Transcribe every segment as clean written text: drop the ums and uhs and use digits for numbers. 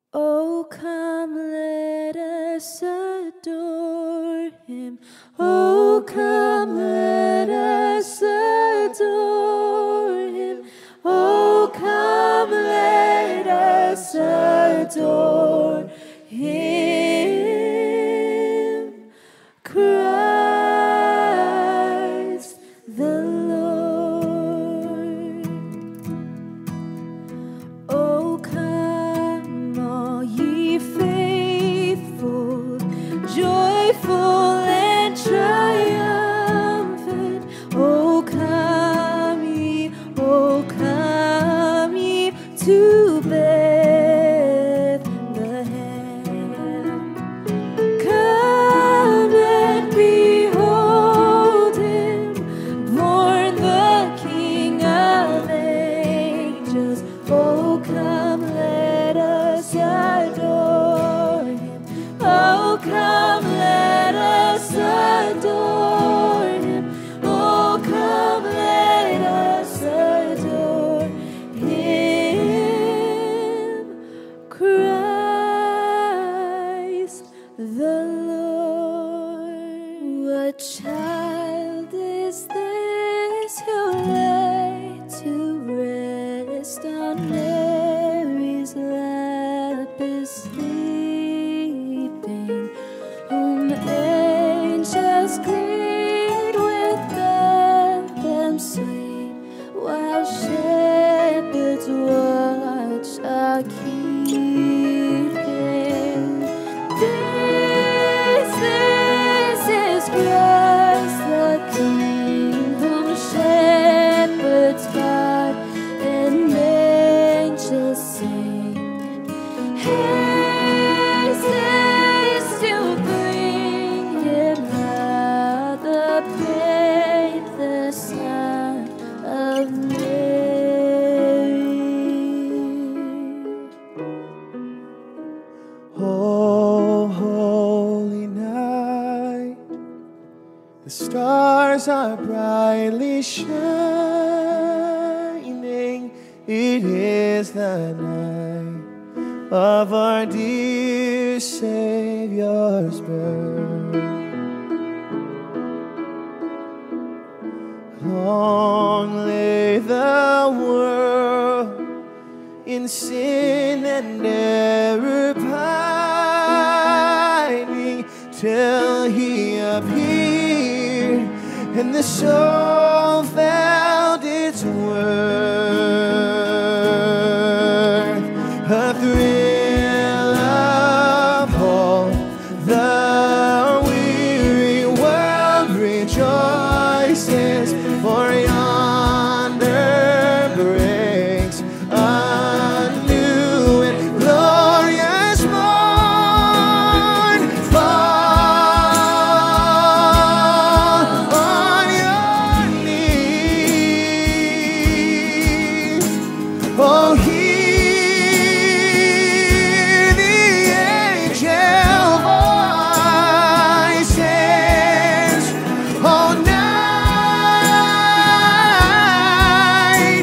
Oh, come, let us adore him. Oh, come, let us adore him. Oh, come, let us adore him. Christ the Lord. Oh, come, all ye faithful, joyful and triumphant. Oh, come ye to Bethlehem. Come and behold him, born the King of angels. Oh, come, let us adore him. Oh, come, let us adore him. Oh, come, let us adore him. Christ the Lord. What child is this who lay to rest on Mary's lap is sleeping, whom angels greet with anthem sweet, while shepherds watch are keeping. This is Christ the King, whom shepherds guard and angels sing. Haste, haste to bring him out, the babe, the Son of Mary. Oh, holy night, the stars are brightly shining. It is the night of our dear Savior's birth. Long lay the world in sin and error pining, till he appeared and the soul felt its worth. A thrill of hope, the weary world rejoices, for yonder breaks a new and glorious morn. Fall on your knees. Oh, hear the angel voices. Oh, night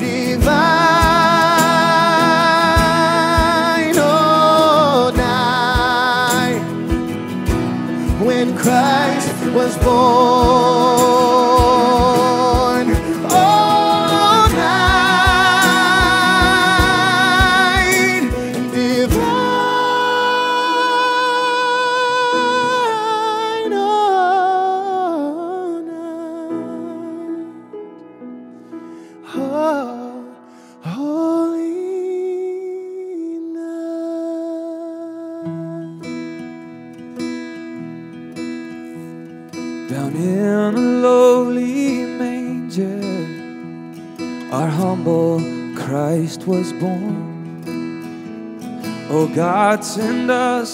divine. Oh, night when Christ was born. Oh, night divine. Oh, night. Oh, holy night. Down in a lowly manger, our humble Christ was born. Oh, God, send us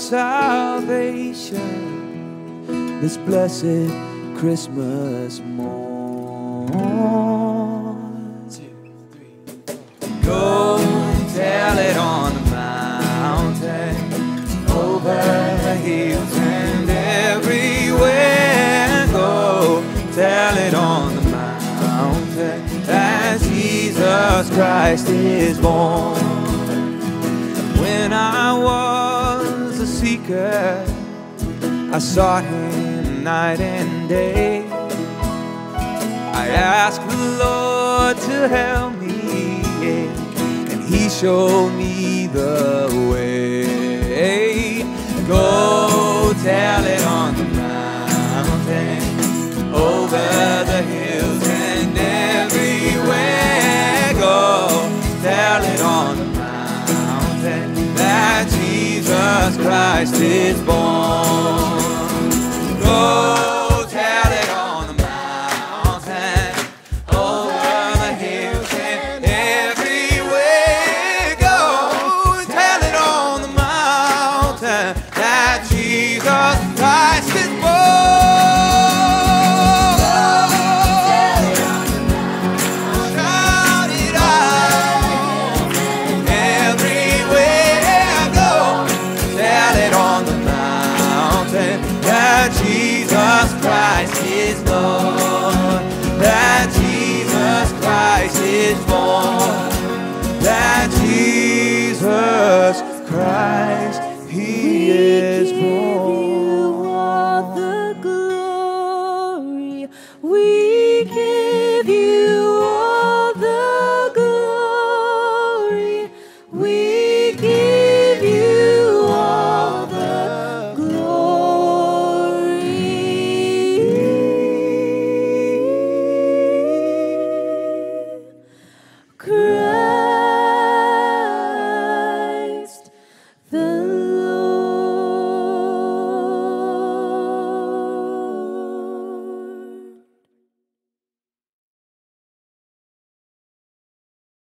salvation this blessed Christmas morn. 2, 3. Go tell it on the mountain, over the hills and everywhere. Go tell it on the mountain that Jesus Christ is born. When I Waymaker. I sought him night and day. I asked the Lord to help me, and he showed me the way. Go tell it on the mountain, over the hills and everywhere. Go tell it on the mountain that Jesus Christ is born. Go tell it on the mountain, over the hills and everywhere. Go tell it on the mountain that Jesus Christ is born. Shout it out everywhere. Go tell it on the mountain that Jesus Christ is Lord, that Jesus Christ is born.